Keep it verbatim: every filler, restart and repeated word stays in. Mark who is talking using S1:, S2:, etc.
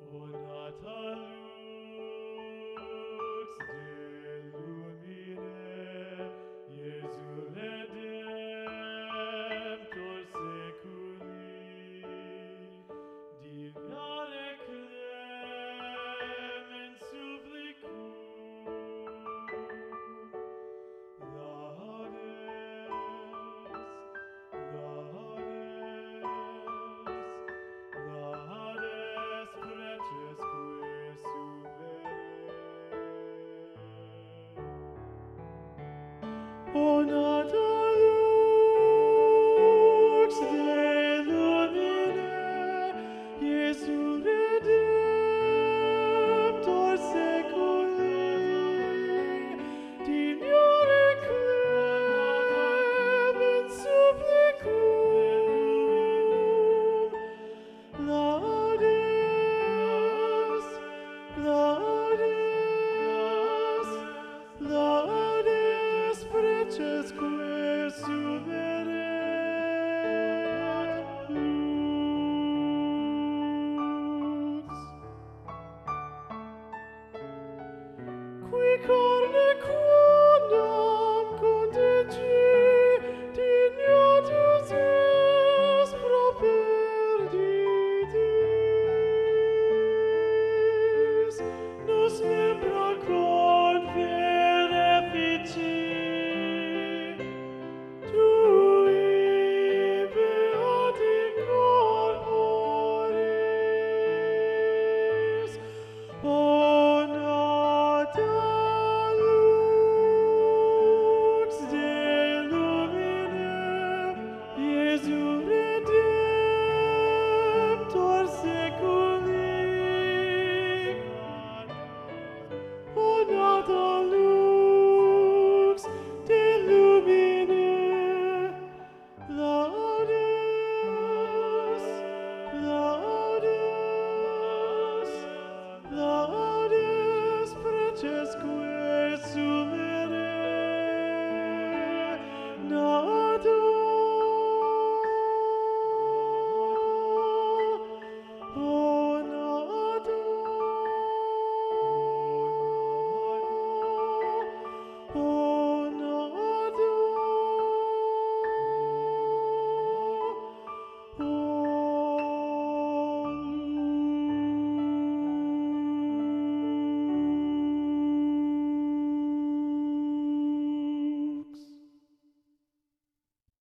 S1: O nata lux de lumine, Iesu Redemptor seculi, dignare clemens supplicum, laudes, laudes, laudes precesque subere. O nata lux de lumine, Iesu Redemptor seculi, dignare clemens supplicum, laudes, laudes, laudes precesque subere. Lux, qui carne quondam contegi, dignatus est pro perditis, nos membra conferefici, tui beati corporis, o nata lux de lumine, Iesu